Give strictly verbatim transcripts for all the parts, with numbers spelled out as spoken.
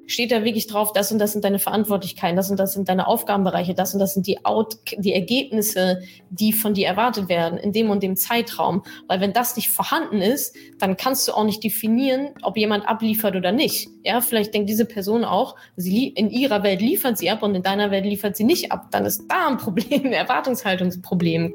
steht da wirklich drauf, das und das sind deine Verantwortlichkeiten, das und das sind deine Aufgabenbereiche, das und das sind die Out- die Ergebnisse, die von dir erwartet werden in dem und dem Zeitraum. Weil wenn das nicht vorhanden ist, dann kannst du auch nicht definieren, ob jemand abliefert oder nicht. Ja, vielleicht denkt diese Person auch, sie lie- in ihrer Welt liefert sie ab und in deiner Welt liefert sie nicht ab. Dann ist da ein Problem, ein Erwartungshaltungsproblem.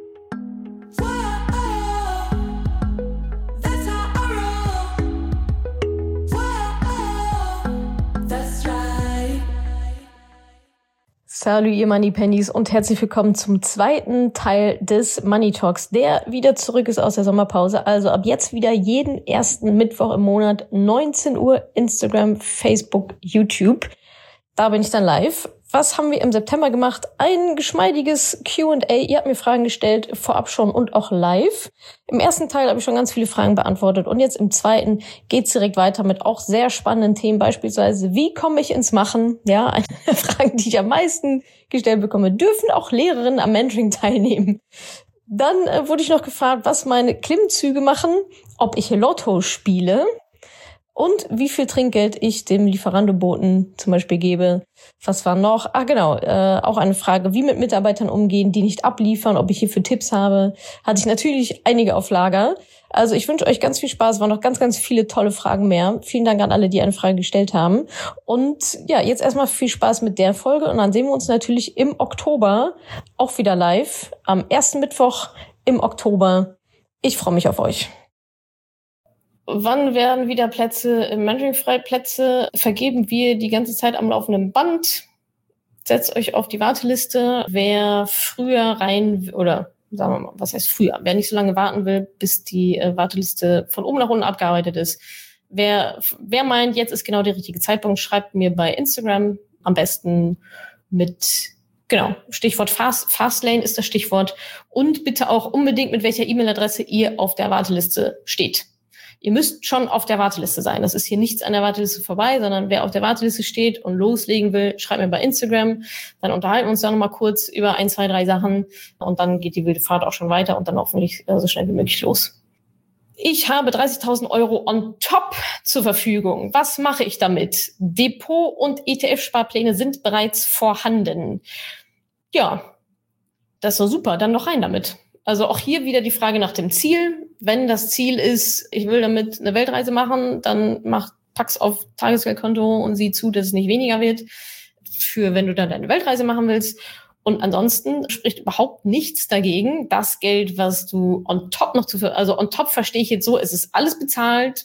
Salut, ihr Money Pennies und herzlich willkommen zum zweiten Teil des Money Talks, der wieder zurück ist aus der Sommerpause. Also ab jetzt wieder jeden ersten Mittwoch im Monat, neunzehn Uhr, Instagram, Facebook, YouTube. Da bin ich dann live. Was haben wir im September gemacht? Ein geschmeidiges Q und A. Ihr habt mir Fragen gestellt, vorab schon und auch live. Im ersten Teil habe ich schon ganz viele Fragen beantwortet und jetzt im zweiten geht's direkt weiter mit auch sehr spannenden Themen. Beispielsweise, wie komme ich ins Machen? Ja, eine der Fragen, die ich am meisten gestellt bekomme. Dürfen auch Lehrerinnen am Mentoring teilnehmen? Dann äh, wurde ich noch gefragt, was meine Klimmzüge machen, ob ich Lotto spiele. Und wie viel Trinkgeld ich dem Lieferando-Boten zum Beispiel gebe. Was war noch? Ah, genau, äh, auch eine Frage, wie mit Mitarbeitern umgehen, die nicht abliefern, ob ich hierfür Tipps habe. Hatte ich natürlich einige auf Lager. Also ich wünsche euch ganz viel Spaß, waren noch ganz, ganz viele tolle Fragen mehr. Vielen Dank an alle, die eine Frage gestellt haben. Und ja, jetzt erstmal viel Spaß mit der Folge. Und dann sehen wir uns natürlich im Oktober auch wieder live. Am ersten Mittwoch im Oktober. Ich freue mich auf euch. Wann werden wieder Plätze im Mentoring frei? Plätze vergeben wir die ganze Zeit am laufenden Band. Setzt euch auf die Warteliste. Wer früher rein, oder sagen wir mal, was heißt früher? Wer nicht so lange warten will, bis die äh, Warteliste von oben nach unten abgearbeitet ist. Wer, wer meint, jetzt ist genau der richtige Zeitpunkt, schreibt mir bei Instagram am besten mit, genau, Stichwort Fast, Fastlane ist das Stichwort. Und bitte auch unbedingt, mit welcher E-Mail-Adresse ihr auf der Warteliste steht. Ihr müsst schon auf der Warteliste sein. Das ist hier nichts an der Warteliste vorbei, sondern wer auf der Warteliste steht und loslegen will, schreibt mir bei Instagram. Dann unterhalten wir uns da nochmal kurz über ein, zwei, drei Sachen und dann geht die wilde Fahrt auch schon weiter und dann hoffentlich so schnell wie möglich los. Ich habe dreißigtausend Euro on top zur Verfügung. Was mache ich damit? Depot und E T F-Sparpläne sind bereits vorhanden. Ja, das ist doch super. Dann noch rein damit. Also auch hier wieder die Frage nach dem Ziel. Wenn das Ziel ist, ich will damit eine Weltreise machen, dann mach, pack's auf Tagesgeldkonto und sieh zu, dass es nicht weniger wird, für wenn du dann deine Weltreise machen willst. Und ansonsten spricht überhaupt nichts dagegen, das Geld, was du on top noch zu, also on top verstehe ich jetzt so, es ist alles bezahlt.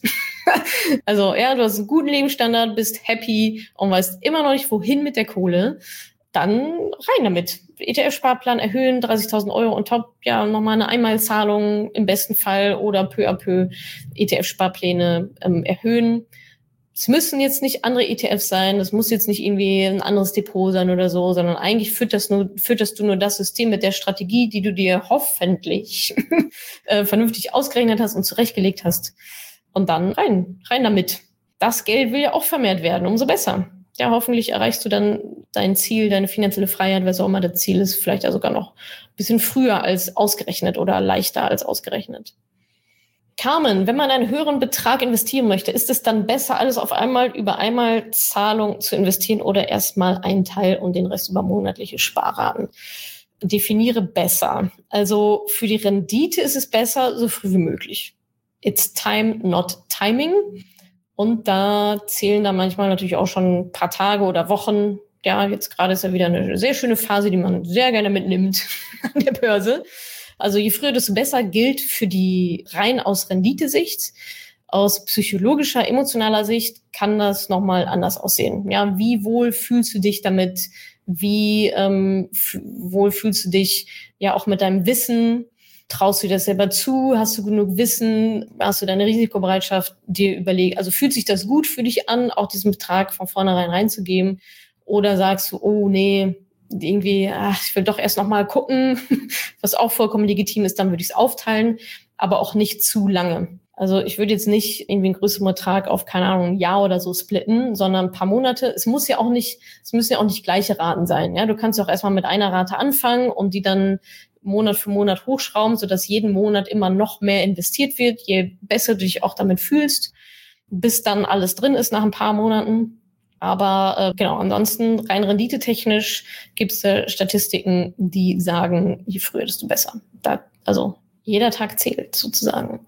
Also ja, du hast einen guten Lebensstandard, bist happy und weißt immer noch nicht, wohin mit der Kohle. Dann rein damit. E T F-Sparplan erhöhen, dreißigtausend Euro on top, ja, nochmal eine Einmalzahlung im besten Fall oder peu à peu E T F-Sparpläne ähm, erhöhen. Es müssen jetzt nicht andere E T Fs sein, das muss jetzt nicht irgendwie ein anderes Depot sein oder so, sondern eigentlich fütterst, nur, fütterst du nur das System mit der Strategie, die du dir hoffentlich äh, vernünftig ausgerechnet hast und zurechtgelegt hast. Und dann rein, rein damit. Das Geld will ja auch vermehrt werden, umso besser. Ja, hoffentlich erreichst du dann dein Ziel, deine finanzielle Freiheit, was auch immer das Ziel ist, vielleicht ja sogar noch ein bisschen früher als ausgerechnet oder leichter als ausgerechnet. Carmen, wenn man einen höheren Betrag investieren möchte, ist es dann besser, alles auf einmal über Einmalzahlung zu investieren oder erstmal einen Teil und den Rest über monatliche Sparraten? Definiere besser. Also für die Rendite ist es besser, so früh wie möglich. It's time, not timing. Und da zählen da manchmal natürlich auch schon ein paar Tage oder Wochen. Ja, jetzt gerade ist ja wieder eine sehr schöne Phase, die man sehr gerne mitnimmt an der Börse. Also je früher, desto besser gilt für die rein aus Renditesicht. Aus psychologischer, emotionaler Sicht kann das nochmal anders aussehen. Ja, wie wohl fühlst du dich damit? Wie ähm, f- wohl fühlst du dich ja auch mit deinem Wissen? Traust du dir das selber zu? Hast du genug Wissen? Hast du deine Risikobereitschaft dir überlegt? Also fühlt sich das gut für dich an, auch diesen Betrag von vornherein reinzugeben? Oder sagst du, oh nee, irgendwie, ach, ich will doch erst noch mal gucken, was auch vollkommen legitim ist, dann würde ich es aufteilen, aber auch nicht zu lange. Also ich würde jetzt nicht irgendwie einen größeren Betrag auf, keine Ahnung, ein Jahr oder so splitten, sondern ein paar Monate. Es muss ja auch nicht, es müssen ja auch nicht gleiche Raten sein. Ja, du kannst auch erstmal mit einer Rate anfangen und die dann Monat für Monat hochschrauben, sodass jeden Monat immer noch mehr investiert wird, je besser du dich auch damit fühlst, bis dann alles drin ist nach ein paar Monaten. Aber äh, genau, ansonsten rein renditetechnisch gibt es äh, Statistiken, die sagen, je früher, desto besser. Da, also jeder Tag zählt sozusagen.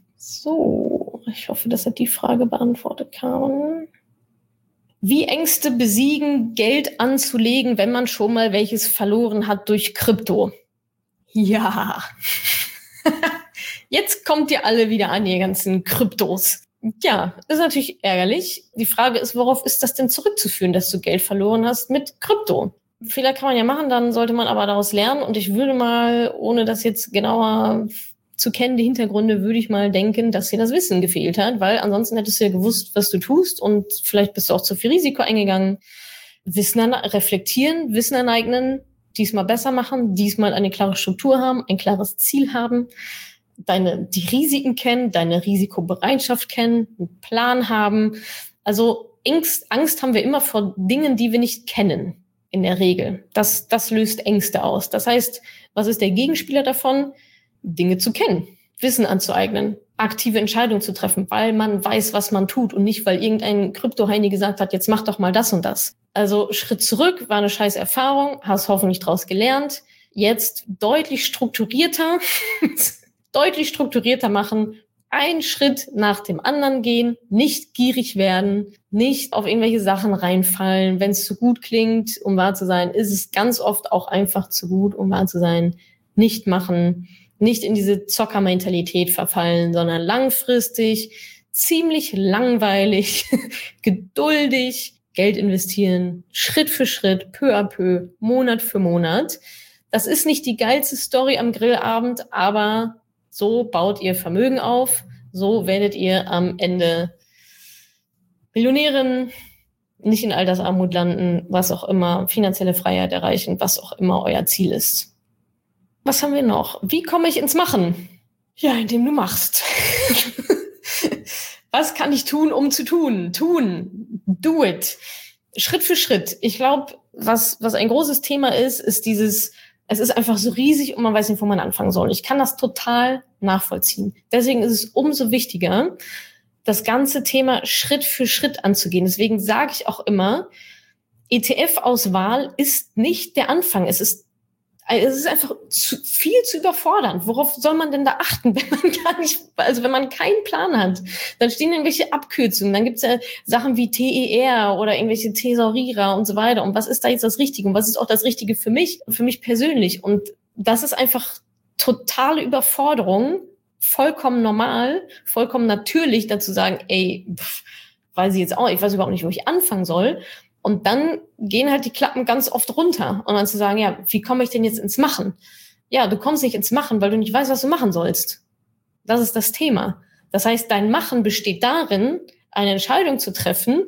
So, ich hoffe, das hat die Frage beantwortet, Carmen. Wie Ängste besiegen, Geld anzulegen, wenn man schon mal welches verloren hat durch Krypto? Ja. Jetzt kommt ihr alle wieder an, ihr ganzen Kryptos. Ja, ist natürlich ärgerlich. Die Frage ist, worauf ist das denn zurückzuführen, dass du Geld verloren hast mit Krypto? Fehler kann man ja machen, dann sollte man aber daraus lernen. Und ich würde mal, ohne das jetzt genauer zu kennen, die Hintergründe, würde ich mal denken, dass dir das Wissen gefehlt hat, weil ansonsten hättest du ja gewusst, was du tust und vielleicht bist du auch zu viel Risiko eingegangen. Wissen an, reflektieren, Wissen aneignen, diesmal besser machen, diesmal eine klare Struktur haben, ein klares Ziel haben, deine, die Risiken kennen, deine Risikobereitschaft kennen, einen Plan haben. Also Angst, Angst haben wir immer vor Dingen, die wir nicht kennen, in der Regel. Das, das löst Ängste aus. Das heißt, was ist der Gegenspieler davon? Dinge zu kennen, Wissen anzueignen, aktive Entscheidungen zu treffen, weil man weiß, was man tut und nicht, weil irgendein Krypto-Heini gesagt hat, jetzt mach doch mal das und das. Also Schritt zurück, war eine scheiß Erfahrung, hast hoffentlich draus gelernt. Jetzt deutlich strukturierter, deutlich strukturierter machen, einen Schritt nach dem anderen gehen, nicht gierig werden, nicht auf irgendwelche Sachen reinfallen. Wenn es zu gut klingt, um wahr zu sein, ist es ganz oft auch einfach zu gut, um wahr zu sein. Nicht machen, nicht in diese Zockermentalität verfallen, sondern langfristig, ziemlich langweilig, geduldig, Geld investieren, Schritt für Schritt, peu à peu, Monat für Monat. Das ist nicht die geilste Story am Grillabend, aber so baut ihr Vermögen auf, so werdet ihr am Ende Millionärin, nicht in Altersarmut landen, was auch immer, finanzielle Freiheit erreichen, was auch immer euer Ziel ist. Was haben wir noch? Wie komme ich ins Machen? Ja, indem du machst. Was kann ich tun, um zu tun? Tun. Do it. Schritt für Schritt. Ich glaube, was, was ein großes Thema ist, ist dieses, es ist einfach so riesig und man weiß nicht, wo man anfangen soll. Ich kann das total nachvollziehen. Deswegen ist es umso wichtiger, das ganze Thema Schritt für Schritt anzugehen. Deswegen sage ich auch immer, E T F-Auswahl ist nicht der Anfang. Es ist Es ist einfach zu, viel zu überfordernd. Worauf soll man denn da achten, wenn man gar nicht, also wenn man keinen Plan hat? Dann stehen irgendwelche Abkürzungen, dann gibt's ja Sachen wie T E R oder irgendwelche Thesaurierer und so weiter. Und was ist da jetzt das Richtige? Und was ist auch das Richtige für mich, für mich persönlich? Und das ist einfach totale Überforderung, vollkommen normal, vollkommen natürlich dazu sagen, ey, pff, weiß ich jetzt auch, ich weiß überhaupt nicht, wo ich anfangen soll. Und dann gehen halt die Klappen ganz oft runter. Und dann zu sagen, ja, wie komme ich denn jetzt ins Machen? Ja, du kommst nicht ins Machen, weil du nicht weißt, was du machen sollst. Das ist das Thema. Das heißt, dein Machen besteht darin, eine Entscheidung zu treffen,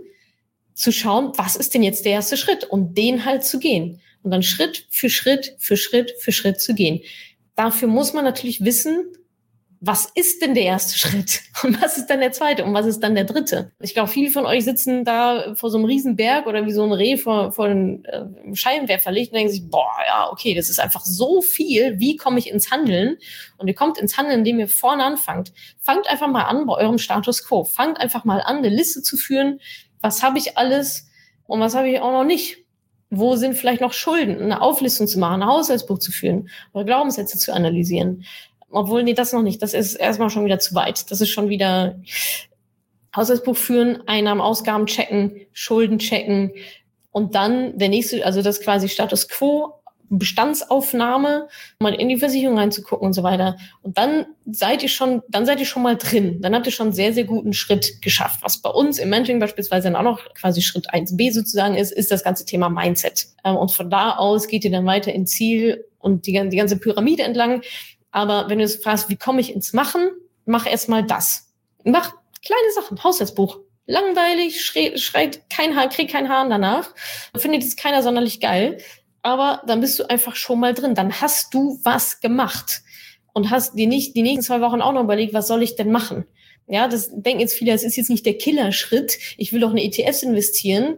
zu schauen, was ist denn jetzt der erste Schritt? Und den halt zu gehen. Und dann Schritt für Schritt für Schritt für Schritt zu gehen. Dafür muss man natürlich wissen, was ist denn der erste Schritt? Und was ist dann der zweite? Und was ist dann der dritte? Ich glaube, viele von euch sitzen da vor so einem Riesenberg oder wie so ein Reh vor, vor einem äh, Scheinwerferlicht und denken sich, boah, ja, okay, das ist einfach so viel. Wie komme ich ins Handeln? Und ihr kommt ins Handeln, indem ihr vorne anfangt. Fangt einfach mal an bei eurem Status Quo. Fangt einfach mal an, eine Liste zu führen. Was habe ich alles und was habe ich auch noch nicht? Wo sind vielleicht noch Schulden? Eine Auflistung zu machen, ein Haushaltsbuch zu führen oder Glaubenssätze zu analysieren. Obwohl, nee, das noch nicht. Das ist erstmal schon wieder zu weit. Das ist schon wieder Haushaltsbuch führen, Einnahmen, Ausgaben checken, Schulden checken und dann der nächste, also das quasi Status Quo, Bestandsaufnahme, mal in die Versicherung reinzugucken und so weiter. Und dann seid ihr schon, dann seid ihr schon mal drin. Dann habt ihr schon einen sehr, sehr guten Schritt geschafft. Was bei uns im Mentoring beispielsweise dann auch noch quasi Schritt eins b sozusagen ist, ist das ganze Thema Mindset. Und von da aus geht ihr dann weiter ins Ziel und die, die ganze Pyramide entlang. Aber wenn du jetzt fragst, wie komme ich ins Machen, mach erstmal das. Mach kleine Sachen, Haushaltsbuch. Langweilig, schreit, schreit kein Haar, kriegt kein Hahn danach. Findet es keiner sonderlich geil. Aber dann bist du einfach schon mal drin. Dann hast du was gemacht. Und hast dir nicht die nächsten zwei Wochen auch noch überlegt, was soll ich denn machen? Ja, das denken jetzt viele, es ist jetzt nicht der Killerschritt. Ich will doch in E T Fs investieren.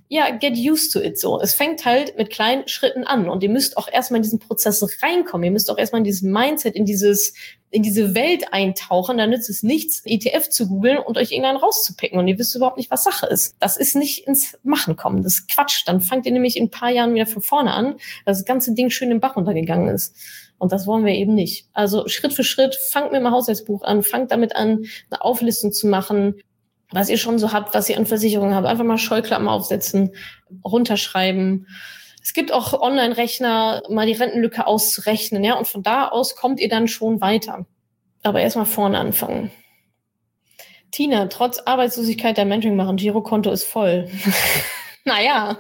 ja, get used to it so. Es fängt halt mit kleinen Schritten an und ihr müsst auch erstmal in diesen Prozess reinkommen. Ihr müsst auch erstmal in dieses Mindset, in dieses, in diese Welt eintauchen. Da nützt es nichts, E T F zu googeln und euch irgendwann rauszupicken und ihr wisst überhaupt nicht, was Sache ist. Das ist nicht ins Machen kommen. Das ist Quatsch. Dann fangt ihr nämlich in ein paar Jahren wieder von vorne an, dass das ganze Ding schön im Bach runtergegangen ist. Und das wollen wir eben nicht. Also Schritt für Schritt, fangt mit dem Haushaltsbuch an, fangt damit an, eine Auflistung zu machen, was ihr schon so habt, was ihr an Versicherungen habt. Einfach mal Scheuklappen aufsetzen, runterschreiben. Es gibt auch Online-Rechner, mal die Rentenlücke auszurechnen, ja, und von da aus kommt ihr dann schon weiter. Aber erstmal vorne anfangen. Tina, trotz Arbeitslosigkeit der Mentoring machen, Girokonto ist voll. Naja.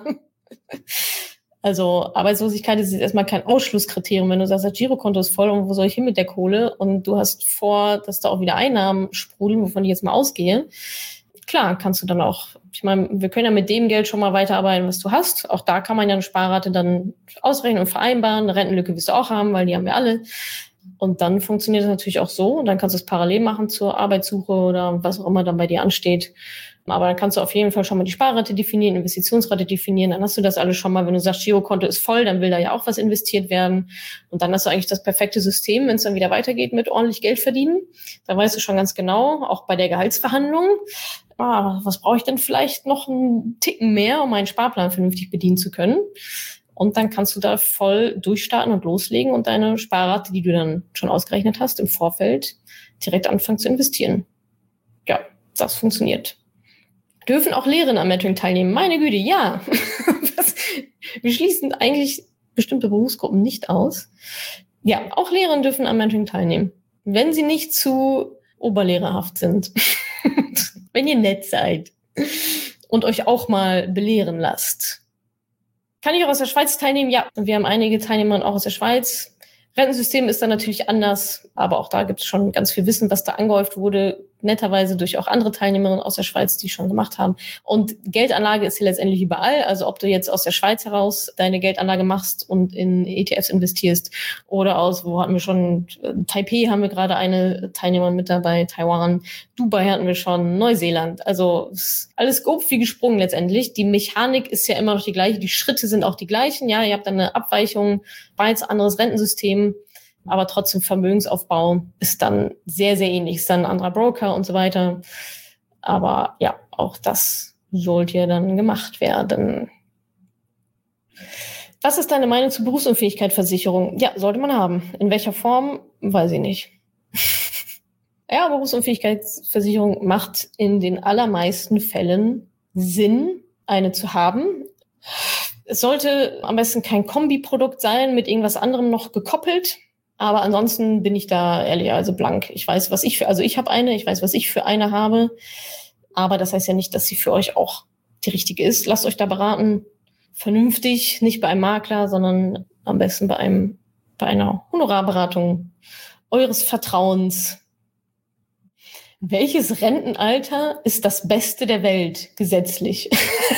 Also Arbeitslosigkeit ist jetzt erstmal kein Ausschlusskriterium. Wenn du sagst, das Girokonto ist voll und wo soll ich hin mit der Kohle? Und du hast vor, dass da auch wieder Einnahmen sprudeln, wovon ich jetzt mal ausgehe. Klar, kannst du dann auch, ich meine, wir können ja mit dem Geld schon mal weiterarbeiten, was du hast. Auch da kann man ja eine Sparrate dann ausrechnen und vereinbaren. Eine Rentenlücke wirst du auch haben, weil die haben wir alle. Und dann funktioniert das natürlich auch so. Und dann kannst du es parallel machen zur Arbeitssuche oder was auch immer dann bei dir ansteht. Aber dann kannst du auf jeden Fall schon mal die Sparrate definieren, Investitionsrate definieren. Dann hast du das alles schon mal. Wenn du sagst, Girokonto ist voll, dann will da ja auch was investiert werden. Und dann hast du eigentlich das perfekte System, wenn es dann wieder weitergeht mit ordentlich Geld verdienen. Dann weißt du schon ganz genau, auch bei der Gehaltsverhandlung, ah, was brauche ich denn vielleicht noch einen Ticken mehr, um meinen Sparplan vernünftig bedienen zu können. Und dann kannst du da voll durchstarten und loslegen und deine Sparrate, die du dann schon ausgerechnet hast, im Vorfeld direkt anfangen zu investieren. Ja, das funktioniert. Dürfen auch Lehrerinnen am Mentoring teilnehmen? Meine Güte, ja. Was? Wir schließen eigentlich bestimmte Berufsgruppen nicht aus. Ja, auch Lehrerinnen dürfen am Mentoring teilnehmen, wenn sie nicht zu oberlehrerhaft sind. Wenn ihr nett seid und euch auch mal belehren lasst. Kann ich auch aus der Schweiz teilnehmen? Ja, wir haben einige Teilnehmer auch aus der Schweiz. Rentensystem ist dann natürlich anders, aber auch da gibt es schon ganz viel Wissen, was da angehäuft wurde, netterweise durch auch andere Teilnehmerinnen aus der Schweiz, die schon gemacht haben. Und Geldanlage ist hier letztendlich überall. Also ob du jetzt aus der Schweiz heraus deine Geldanlage machst und in E T Fs investierst oder aus, wo hatten wir schon, Taipei haben wir gerade eine Teilnehmerin mit dabei, Taiwan, Dubai hatten wir schon, Neuseeland. Also alles grob wie gesprungen letztendlich. Die Mechanik ist ja immer noch die gleiche, die Schritte sind auch die gleichen. Ja, ihr habt dann eine Abweichung, beides anderes Rentensystem. Aber trotzdem Vermögensaufbau ist dann sehr, sehr ähnlich. Ist dann ein anderer Broker und so weiter. Aber ja, auch das sollte ja dann gemacht werden. Was ist deine Meinung zur Berufsunfähigkeitsversicherung? Ja, sollte man haben. In welcher Form? Weiß ich nicht. Ja, Berufsunfähigkeitsversicherung macht in den allermeisten Fällen Sinn, eine zu haben. Es sollte am besten kein Kombiprodukt sein, mit irgendwas anderem noch gekoppelt. Aber ansonsten bin ich da ehrlich, also blank. Ich weiß, was ich für, also ich habe eine, ich weiß, was ich für eine habe. Aber das heißt ja nicht, dass sie für euch auch die richtige ist. Lasst euch da beraten. Vernünftig, nicht bei einem Makler, sondern am besten bei einem, bei einer Honorarberatung eures Vertrauens. Welches Rentenalter ist das Beste der Welt gesetzlich?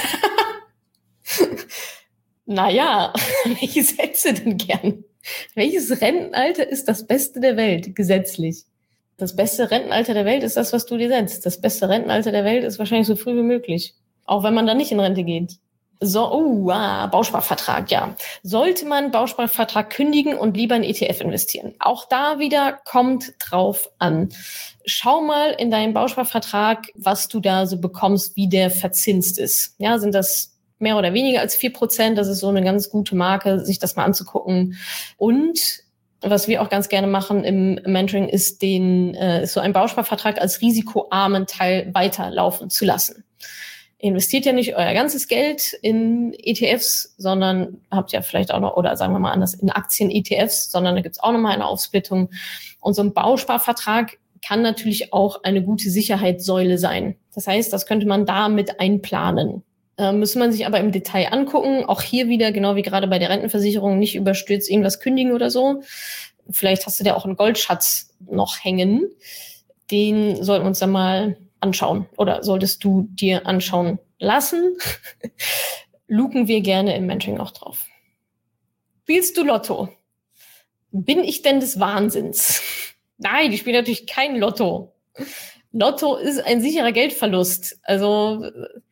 Naja, welches hättest du denn gern? Welches Rentenalter ist das Beste der Welt, gesetzlich? Das beste Rentenalter der Welt ist das, was du dir setzt. Das beste Rentenalter der Welt ist wahrscheinlich so früh wie möglich. Auch wenn man dann nicht in Rente geht. So, oh, ah, Bausparvertrag, ja. Sollte man Bausparvertrag kündigen und lieber in E T F investieren? Auch da wieder kommt drauf an. Schau mal in deinen Bausparvertrag, was du da so bekommst, wie der verzinst ist. Ja, sind das mehr oder weniger als vier Prozent? Das ist so eine ganz gute Marke, sich das mal anzugucken. Und was wir auch ganz gerne machen im Mentoring, ist den äh, ist so einen Bausparvertrag als risikoarmen Teil weiterlaufen zu lassen. Investiert ja nicht euer ganzes Geld in E T Fs, sondern habt ja vielleicht auch noch, oder sagen wir mal anders, in Aktien-E T Fs, sondern da gibt's auch nochmal eine Aufsplittung. Und so ein Bausparvertrag kann natürlich auch eine gute Sicherheitssäule sein. Das heißt, das könnte man da mit einplanen. Äh, müsste man sich aber im Detail angucken. Auch hier wieder, genau wie gerade bei der Rentenversicherung, nicht überstürzt irgendwas kündigen oder so. Vielleicht hast du da auch einen Goldschatz noch hängen. Den sollten wir uns dann mal anschauen oder solltest du dir anschauen lassen. Luken wir gerne im Mentoring auch drauf. Spielst du Lotto? Bin ich denn des Wahnsinns? Nein, ich spiele natürlich kein Lotto. Lotto ist ein sicherer Geldverlust. Also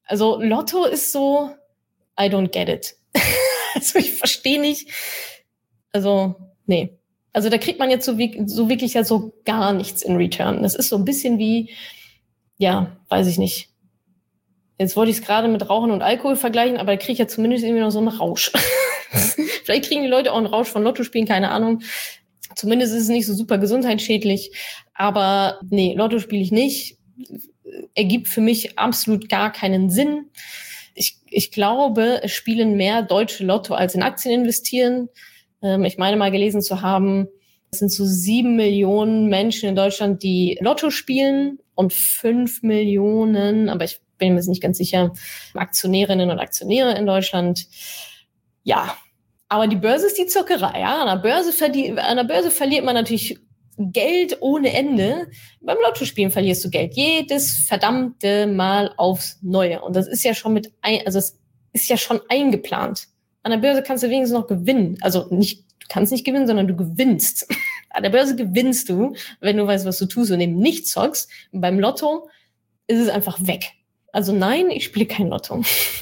Also Lotto ist so, I don't get it. Also ich verstehe nicht, also nee. Also da kriegt man jetzt so, so wirklich ja so gar nichts in Return. Das ist so ein bisschen wie, ja, weiß ich nicht. Jetzt wollte ich es gerade mit Rauchen und Alkohol vergleichen, aber da kriege ich ja zumindest irgendwie noch so einen Rausch. Vielleicht kriegen die Leute auch einen Rausch von Lottospielen, keine Ahnung. Zumindest ist es nicht so super gesundheitsschädlich. Aber nee, Lotto spiele ich nicht. Ergibt für mich absolut gar keinen Sinn. Ich, ich glaube, es spielen mehr Deutsche Lotto als in Aktien investieren. Ähm, ich meine mal gelesen zu haben, es sind so sieben Millionen Menschen in Deutschland, die Lotto spielen und fünf Millionen, aber ich bin mir jetzt nicht ganz sicher, Aktionärinnen und Aktionäre in Deutschland. Ja, aber die Börse ist die Zockerei. Ja? An der Börse, verdient, an der Börse verliert man natürlich Geld ohne Ende. Beim Lottospielen verlierst du Geld jedes verdammte Mal aufs Neue. Und das ist ja schon mit, ein, also es ist ja schon eingeplant. An der Börse kannst du wenigstens noch gewinnen. Also nicht, du kannst nicht gewinnen, sondern du gewinnst. An der Börse gewinnst du, wenn du weißt, was du tust und eben nicht zockst. Und beim Lotto ist es einfach weg. Also nein, ich spiele kein Lotto.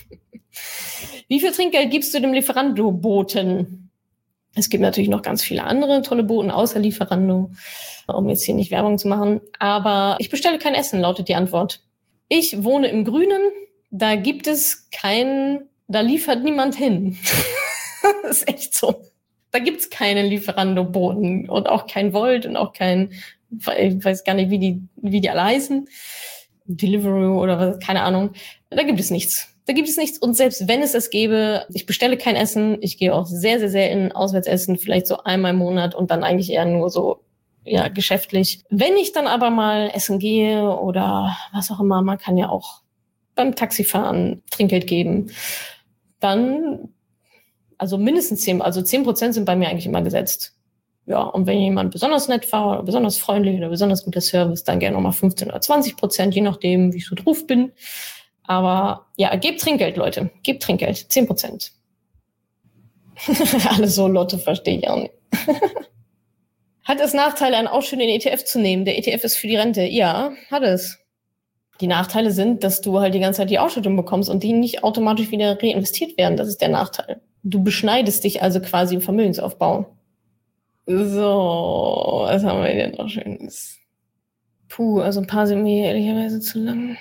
Wie viel Trinkgeld gibst du dem Lieferando-Boten? Es gibt natürlich noch ganz viele andere tolle Boten außer Lieferando, um jetzt hier nicht Werbung zu machen. Aber ich bestelle kein Essen, lautet die Antwort. Ich wohne im Grünen, da gibt es kein, da liefert niemand hin. Das ist echt so. Da gibt's keine Lieferando-Boten und auch kein Volt und auch kein, ich weiß gar nicht, wie die, wie die alle heißen. Deliveroo oder was, keine Ahnung. Da gibt es nichts. Da gibt es nichts. Und selbst wenn es das gäbe, ich bestelle kein Essen. Ich gehe auch sehr, sehr selten auswärts essen, vielleicht so einmal im Monat und dann eigentlich eher nur so, ja, geschäftlich. Wenn ich dann aber mal essen gehe oder was auch immer, man kann ja auch beim Taxifahren Trinkgeld geben, dann, also mindestens zehn, also zehn Prozent sind bei mir eigentlich immer gesetzt. Ja, und wenn jemand besonders nett war oder besonders freundlich oder besonders guter Service, dann gerne nochmal fünfzehn oder zwanzig Prozent, je nachdem, wie ich so drauf bin. Aber ja, gebt Trinkgeld, Leute. Gebt Trinkgeld. zehn Prozent. Alles so Lotto verstehe ich auch nicht. Hat es Nachteile, einen Ausschütt in den E T F zu nehmen? Der E T F ist für die Rente. Ja, hat es. Die Nachteile sind, dass du halt die ganze Zeit die Ausschüttung bekommst und die nicht automatisch wieder reinvestiert werden. Das ist der Nachteil. Du beschneidest dich also quasi im Vermögensaufbau. So, was haben wir denn noch Schönes? Puh, also ein paar sind mir ehrlicherweise zu lang.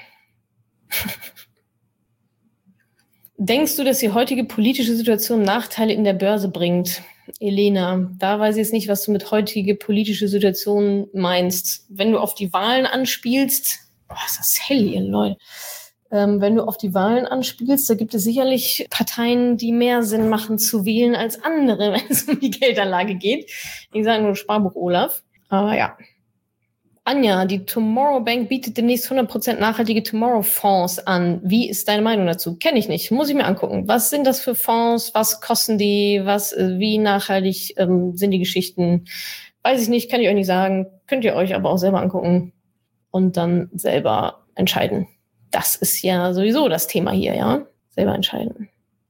Denkst du, dass die heutige politische Situation Nachteile in der Börse bringt? Elena, da weiß ich jetzt nicht, was du mit heutige politische Situation meinst. Wenn du auf die Wahlen anspielst, oh, ist das hell hier, Leute. Ähm, wenn du auf die Wahlen anspielst, da gibt es sicherlich Parteien, die mehr Sinn machen zu wählen als andere, wenn es um die Geldanlage geht. Ich sage nur Sparbuch Olaf. Aber ja. Anja, die Tomorrow Bank bietet demnächst hundert Prozent nachhaltige Tomorrow-Fonds an. Wie ist deine Meinung dazu? Kenne ich nicht, muss ich mir angucken. Was sind das für Fonds? Was kosten die? Was, wie nachhaltig ähm, sind die Geschichten? Weiß ich nicht, kann ich euch nicht sagen. Könnt ihr euch aber auch selber angucken und dann selber entscheiden. Das ist ja sowieso das Thema hier, ja? Selber entscheiden.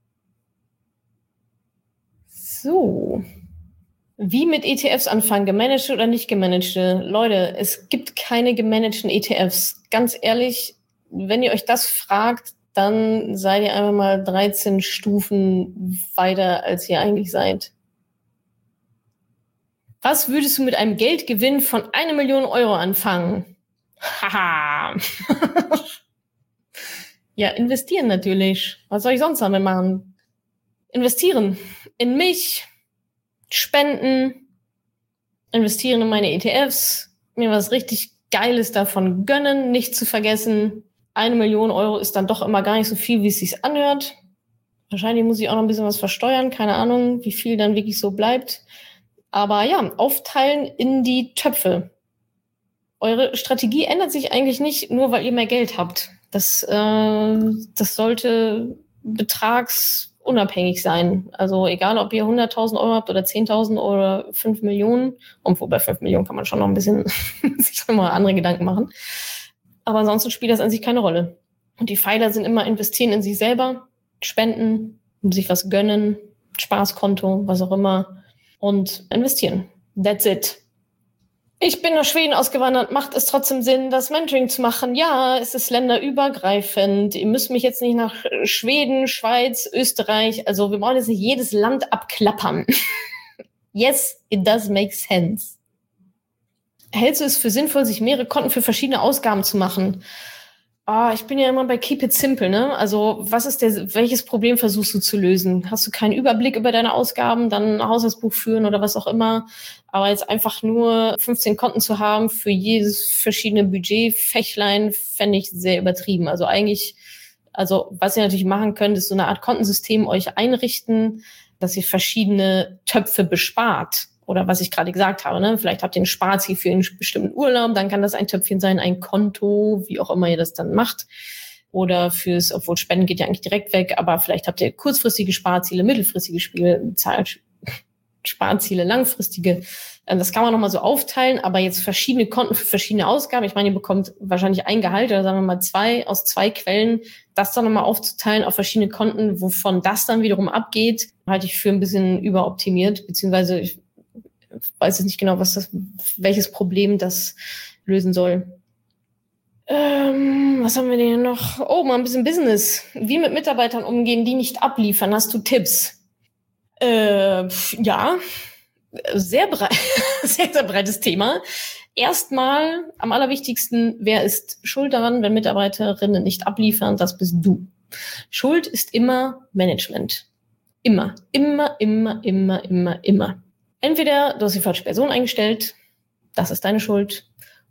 So. Wie mit E T Fs anfangen? Gemanagte oder nicht gemanagte? Leute, es gibt keine gemanagten E T Fs. Ganz ehrlich, wenn ihr euch das fragt, dann seid ihr einfach mal dreizehn Stufen weiter, als ihr eigentlich seid. Was würdest du mit einem Geldgewinn von eine Million Euro anfangen? Haha. Ja, investieren natürlich. Was soll ich sonst damit machen? Investieren in mich, spenden, investieren in meine E T Fs, mir was richtig Geiles davon gönnen, nicht zu vergessen. Eine Million Euro ist dann doch immer gar nicht so viel, wie es sich anhört. Wahrscheinlich muss ich auch noch ein bisschen was versteuern, keine Ahnung, wie viel dann wirklich so bleibt. Aber ja, aufteilen in die Töpfe. Eure Strategie ändert sich eigentlich nicht, nur weil ihr mehr Geld habt. Das, äh, das sollte betragsunabhängig sein. Also egal, ob ihr hunderttausend Euro habt oder zehntausend oder fünf Millionen. Und bei fünf Millionen kann man schon noch ein bisschen sich schon mal andere Gedanken machen. Aber ansonsten spielt das an sich keine Rolle. Und die Pfeiler sind immer investieren in sich selber, spenden, sich was gönnen, Spaßkonto, was auch immer. Und investieren. That's it. Ich bin nach Schweden ausgewandert. Macht es trotzdem Sinn, das Mentoring zu machen? Ja, es ist länderübergreifend. Ihr müsst mich jetzt nicht nach Schweden, Schweiz, Österreich, also wir brauchen jetzt nicht jedes Land abklappern. Yes, it does make sense. Hältst du es für sinnvoll, sich mehrere Konten für verschiedene Ausgaben zu machen? Ah, ich bin ja immer bei Keep it simple, ne? Also, was ist der, welches Problem versuchst du zu lösen? Hast du keinen Überblick über deine Ausgaben, dann ein Haushaltsbuch führen oder was auch immer? Aber jetzt einfach nur fünfzehn Konten zu haben für jedes verschiedene Budgetfächlein, fände ich sehr übertrieben. Also eigentlich, also, was ihr natürlich machen könnt, ist so eine Art Kontensystem euch einrichten, dass ihr verschiedene Töpfe bespart. Oder was ich gerade gesagt habe, ne? Vielleicht habt ihr ein Sparziel für einen bestimmten Urlaub, dann kann das ein Töpfchen sein, ein Konto, wie auch immer ihr das dann macht. Oder fürs, obwohl Spenden geht ja eigentlich direkt weg, aber vielleicht habt ihr kurzfristige Sparziele, mittelfristige Spiele, Sparziele, langfristige. Das kann man nochmal so aufteilen, aber jetzt verschiedene Konten für verschiedene Ausgaben. Ich meine, ihr bekommt wahrscheinlich ein Gehalt oder sagen wir mal zwei aus zwei Quellen. Das dann nochmal aufzuteilen auf verschiedene Konten, wovon das dann wiederum abgeht, halte ich für ein bisschen überoptimiert, beziehungsweise ich weiß jetzt nicht genau, was das, welches Problem das lösen soll. Ähm, was haben wir denn hier noch? Oh, mal ein bisschen Business. Wie mit Mitarbeitern umgehen, die nicht abliefern. Hast du Tipps? Äh, ja, sehr breit, sehr, sehr breites Thema. Erstmal, am allerwichtigsten, wer ist schuld daran, wenn Mitarbeiterinnen nicht abliefern? Das bist du. Schuld ist immer Management. Immer, immer, immer, immer, immer, immer. Entweder du hast die falsche Person eingestellt, das ist deine Schuld.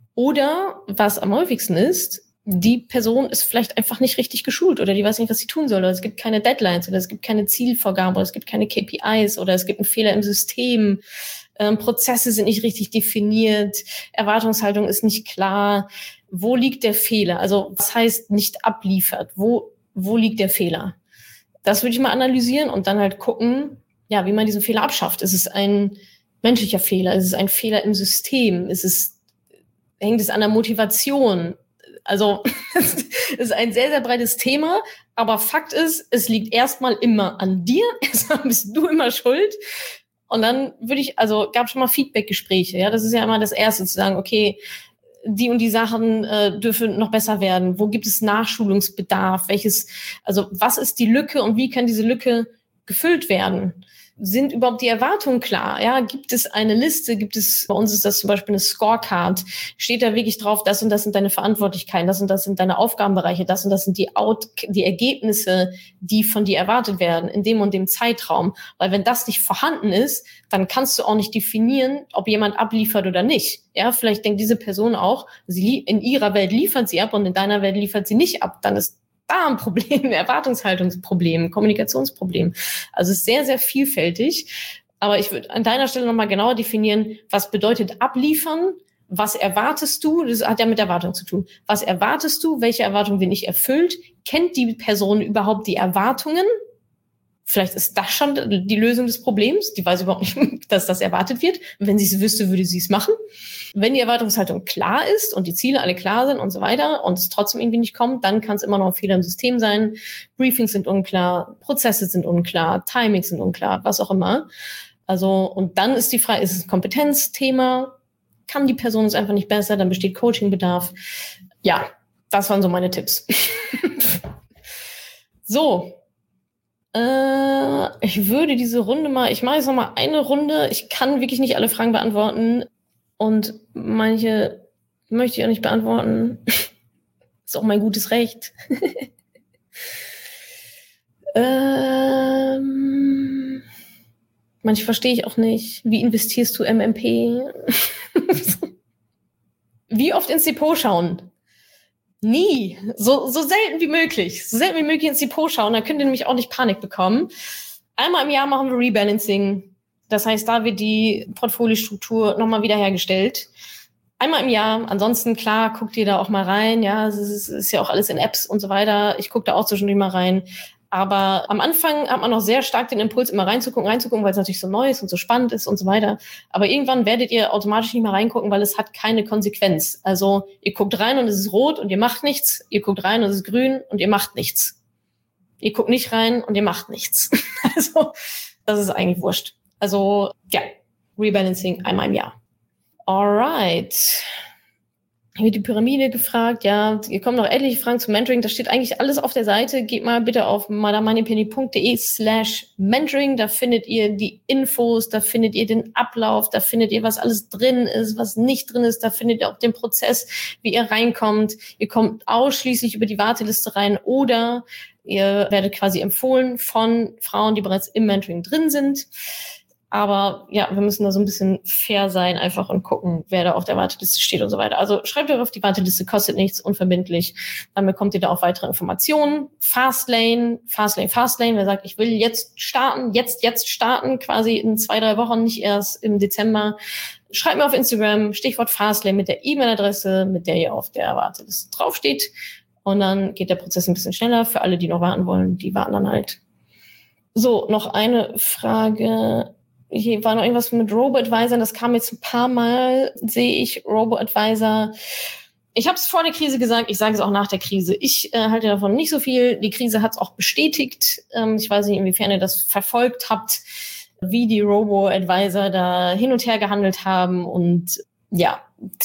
Oder, was am häufigsten ist, die Person ist vielleicht einfach nicht richtig geschult oder die weiß nicht, was sie tun soll. Oder es gibt keine Deadlines oder es gibt keine Zielvorgaben oder es gibt keine K P Is oder es gibt einen Fehler im System. Ähm, Prozesse sind nicht richtig definiert. Erwartungshaltung ist nicht klar. Wo liegt der Fehler? Also was heißt nicht abliefert? Wo, wo liegt der Fehler? Das würde ich mal analysieren und dann halt gucken, ja, wie man diesen Fehler abschafft. Ist es ein menschlicher Fehler? Ist es ein Fehler im System? Ist es, hängt es an der Motivation? Also, es ist ein sehr, sehr breites Thema. Aber Fakt ist, es liegt erstmal immer an dir. Erstmal bist du immer schuld. Und dann würde ich, also, gab schon mal Feedback-Gespräche. Ja, das ist ja immer das Erste, zu sagen, okay, die und die Sachen äh, dürfen noch besser werden. Wo gibt es Nachschulungsbedarf? Welches, also, was ist die Lücke und wie kann diese Lücke gefüllt werden? Sind überhaupt die Erwartungen klar? Ja, gibt es eine Liste? Gibt es, bei uns ist das zum Beispiel eine Scorecard. Steht da wirklich drauf, das und das sind deine Verantwortlichkeiten, das und das sind deine Aufgabenbereiche, das und das sind die Out, die Ergebnisse, die von dir erwartet werden in dem und dem Zeitraum. Weil wenn das nicht vorhanden ist, dann kannst du auch nicht definieren, ob jemand abliefert oder nicht. Ja, vielleicht denkt diese Person auch, sie in ihrer Welt liefert sie ab und in deiner Welt liefert sie nicht ab. Dann ist da ein Problem, ein Erwartungshaltungsproblem, ein Kommunikationsproblem. Also es ist sehr, sehr vielfältig. Aber ich würde an deiner Stelle nochmal genauer definieren, was bedeutet abliefern, was erwartest du, das hat ja mit Erwartung zu tun. Was erwartest du, welche Erwartungen werden nicht erfüllt? Kennt die Person überhaupt die Erwartungen? Vielleicht ist das schon die Lösung des Problems. Die weiß überhaupt nicht, dass das erwartet wird. Wenn sie es wüsste, würde sie es machen. Wenn die Erwartungshaltung klar ist und die Ziele alle klar sind und so weiter und es trotzdem irgendwie nicht kommt, dann kann es immer noch ein Fehler im System sein. Briefings sind unklar, Prozesse sind unklar, Timings sind unklar, was auch immer. Also, und dann ist die Frage, ist es ein Kompetenzthema? Kann die Person es einfach nicht besser? Dann besteht Coachingbedarf. Ja, das waren so meine Tipps. So. Äh, ich würde diese Runde mal, ich mache jetzt noch mal eine Runde. Ich kann wirklich nicht alle Fragen beantworten und manche möchte ich auch nicht beantworten. Ist auch mein gutes Recht. ähm, manche verstehe ich auch nicht. Wie investierst du M M P? Wie oft ins Depot schauen? Nie. So, so selten wie möglich. So selten wie möglich ins Depot schauen. Da könnt ihr nämlich auch nicht Panik bekommen. Einmal im Jahr machen wir Rebalancing. Das heißt, da wird die Portfoliostruktur nochmal wiederhergestellt. Einmal im Jahr. Ansonsten, klar, guckt ihr da auch mal rein. Ja, es ist, es ist ja auch alles in Apps und so weiter. Ich gucke da auch zwischendurch mal rein. Aber am Anfang hat man noch sehr stark den Impuls, immer reinzugucken, reinzugucken, weil es natürlich so neu ist und so spannend ist und so weiter. Aber irgendwann werdet ihr automatisch nicht mehr reingucken, weil es hat keine Konsequenz. Also ihr guckt rein und es ist rot und ihr macht nichts. Ihr guckt rein und es ist grün und ihr macht nichts. Ihr guckt nicht rein und ihr macht nichts. Also das ist eigentlich wurscht. Also ja, Rebalancing einmal im Jahr. Alright. Hier wird die Pyramide gefragt, ja, hier kommen noch etliche Fragen zum Mentoring, das steht eigentlich alles auf der Seite. Geht mal bitte auf madamoneypenny.de slash mentoring, da findet ihr die Infos, da findet ihr den Ablauf, da findet ihr, was alles drin ist, was nicht drin ist, da findet ihr auch den Prozess, wie ihr reinkommt. Ihr kommt ausschließlich über die Warteliste rein oder ihr werdet quasi empfohlen von Frauen, die bereits im Mentoring drin sind. Aber ja, wir müssen da so ein bisschen fair sein einfach und gucken, wer da auf der Warteliste steht und so weiter. Also schreibt euch auf die Warteliste, kostet nichts, unverbindlich. Dann bekommt ihr da auch weitere Informationen. Fastlane, Fastlane, Fastlane. Wer sagt, ich will jetzt starten, jetzt, jetzt starten, quasi in zwei, drei Wochen, nicht erst im Dezember. Schreibt mir auf Instagram, Stichwort Fastlane mit der E-Mail-Adresse, mit der ihr auf der Warteliste draufsteht. Und dann geht der Prozess ein bisschen schneller. Für alle, die noch warten wollen, die warten dann halt. So, noch eine Frage. Hier war noch irgendwas mit Robo-Advisor, das kam jetzt ein paar Mal, sehe ich Robo-Advisor. Ich habe es vor der Krise gesagt, ich sage es auch nach der Krise. Ich äh, halte davon nicht so viel. Die Krise hat es auch bestätigt. Ähm, ich weiß nicht, inwiefern ihr das verfolgt habt, wie die Robo-Advisor da hin und her gehandelt haben. Und ja,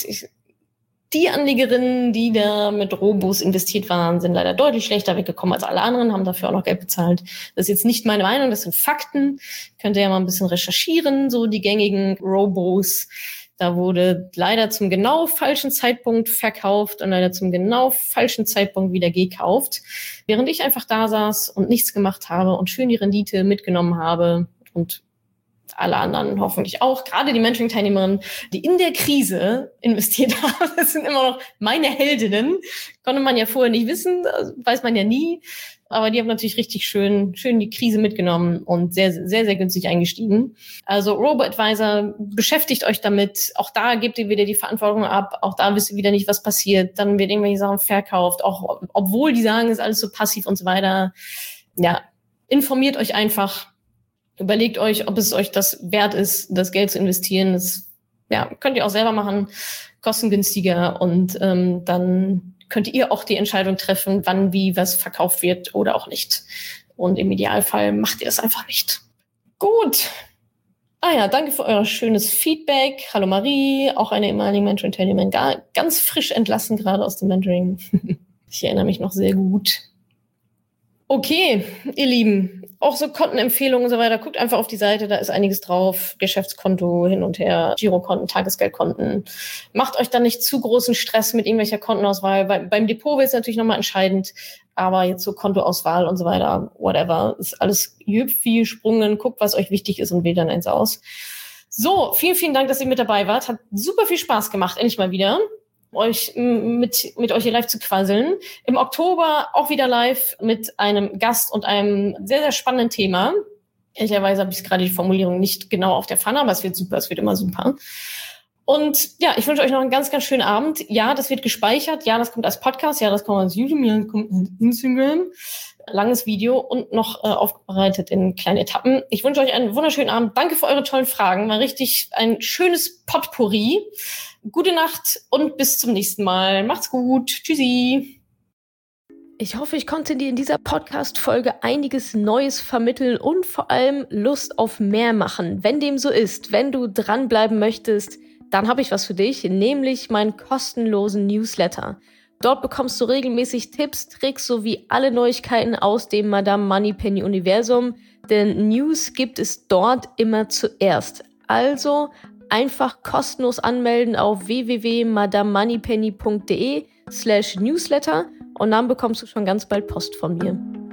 die Anlegerinnen, die da mit Robos investiert waren, sind leider deutlich schlechter weggekommen als alle anderen, haben dafür auch noch Geld bezahlt. Das ist jetzt nicht meine Meinung, das sind Fakten. Könnt ihr ja mal ein bisschen recherchieren, so die gängigen Robos. Da wurde leider zum genau falschen Zeitpunkt verkauft und leider zum genau falschen Zeitpunkt wieder gekauft. Während ich einfach da saß und nichts gemacht habe und schön die Rendite mitgenommen habe und alle anderen hoffentlich auch, gerade die Mentoring-Teilnehmerinnen, die in der Krise investiert haben, das sind immer noch meine Heldinnen. Konnte man ja vorher nicht wissen, weiß man ja nie. Aber die haben natürlich richtig schön, schön die Krise mitgenommen und sehr, sehr, sehr günstig eingestiegen. Also Robo-Advisor, beschäftigt euch damit. Auch da gebt ihr wieder die Verantwortung ab. Auch da wisst ihr wieder nicht, was passiert. Dann wird irgendwelche Sachen verkauft. Auch obwohl die sagen, ist alles so passiv und so weiter. Ja, informiert euch einfach. Überlegt euch, ob es euch das wert ist, das Geld zu investieren. Das ja, könnt ihr auch selber machen, kostengünstiger. Und ähm, dann könnt ihr auch die Entscheidung treffen, wann, wie, was verkauft wird oder auch nicht. Und im Idealfall macht ihr es einfach nicht. Gut. Ah ja, danke für euer schönes Feedback. Hallo Marie, auch eine ehemalige Mentoring-Teilnehmerin, ganz frisch entlassen gerade aus dem Mentoring. Ich erinnere mich noch sehr gut. Okay, ihr Lieben, auch so Kontenempfehlungen und so weiter, guckt einfach auf die Seite, da ist einiges drauf, Geschäftskonto hin und her, Girokonten, Tagesgeldkonten. Macht euch dann nicht zu großen Stress mit irgendwelcher Kontenauswahl. Bei, beim Depot wird es natürlich nochmal entscheidend, aber jetzt so Kontoauswahl und so weiter, whatever, ist alles hüpf wie gesprungen, guckt, was euch wichtig ist und wählt dann eins aus. So, vielen, vielen Dank, dass ihr mit dabei wart, hat super viel Spaß gemacht, endlich mal wieder. euch mit mit euch hier live zu quasseln. Im Oktober auch wieder live mit einem Gast und einem sehr, sehr spannenden Thema. Ehrlicherweise habe ich gerade die Formulierung nicht genau auf der Pfanne, aber es wird super, es wird immer super. Und ja, ich wünsche euch noch einen ganz, ganz schönen Abend. Ja, das wird gespeichert. Ja, das kommt als Podcast. Ja, das kommt als YouTube. Ja, das kommt als Instagram. Langes Video und noch äh, aufbereitet in kleine Etappen. Ich wünsche euch einen wunderschönen Abend. Danke für eure tollen Fragen. War richtig ein schönes Potpourri. Gute Nacht und bis zum nächsten Mal. Macht's gut. Tschüssi. Ich hoffe, ich konnte dir in dieser Podcast-Folge einiges Neues vermitteln und vor allem Lust auf mehr machen. Wenn dem so ist, wenn du dranbleiben möchtest, dann habe ich was für dich, nämlich meinen kostenlosen Newsletter. Dort bekommst du regelmäßig Tipps, Tricks sowie alle Neuigkeiten aus dem Madame Moneypenny Universum, denn News gibt es dort immer zuerst. Also einfach kostenlos anmelden auf w w w punkt madame moneypenny punkt de slash newsletter und dann bekommst du schon ganz bald Post von mir.